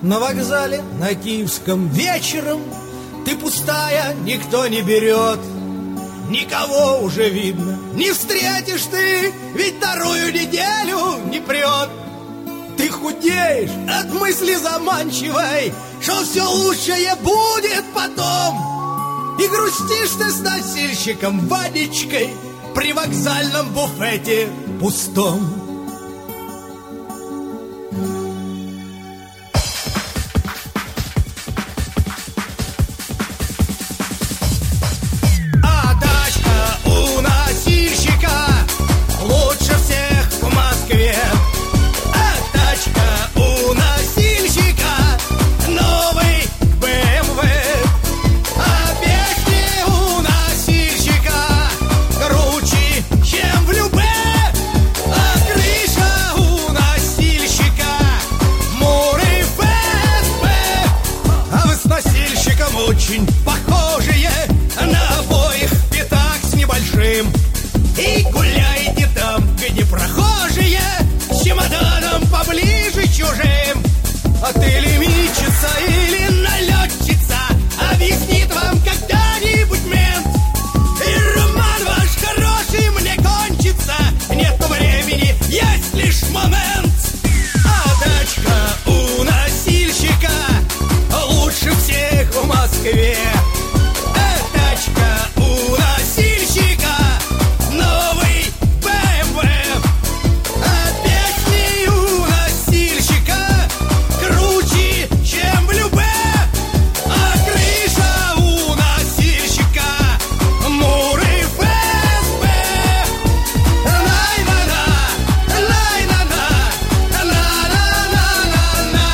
На вокзале на Киевском вечером ты пустая, никто не берет. Никого уже видно не встретишь ты, ведь вторую неделю не прет. Ты худеешь от мысли заманчивой, что все лучшее будет потом. И грустишь ты с носильщиком Ванечкой при вокзальном буфете пустом. Очень похожие на обоих в пятак с небольшим. И гуляете там, где прохожие, с чемоданом поближе чужим. А ты лимитчица или налетчица, объяснит вам когда-нибудь мент. И роман ваш хороший мне кончится, нет времени, есть лишь момент. А тачка у носильщика лучше всех в Москве. Тачка у носильщика новый БМВ. Песни у носильщика круче, чем в любе. А крыша у носильщика муры ФСБ. Най-на-на, най-на-на, на-на-на-на-на-на-на.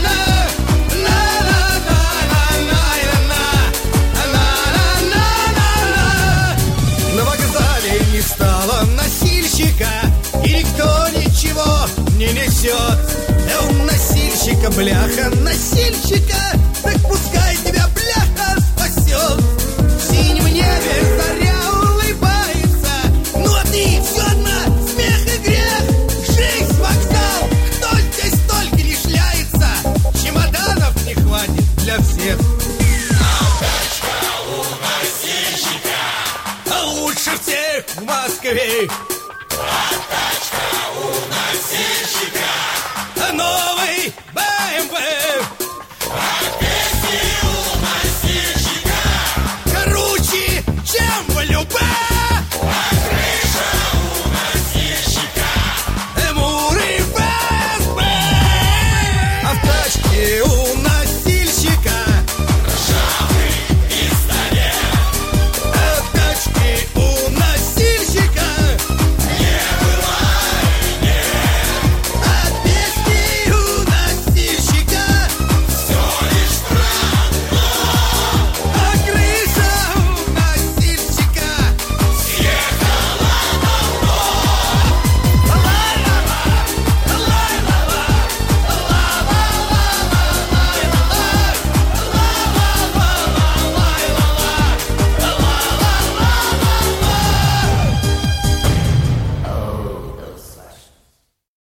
На вокзале не стало носильщика, и никто ничего не несет. У носильщика бляха, носильщика, так пускай тебя бляха спасет. В синем небе заря улыбается, ну а ты все одна, смех и грех. Жизнь, вокзал, кто здесь только не шляется, чемоданов не хватит для всех. Лучше всех в Москве. А тачка у носильщика новый БМВ.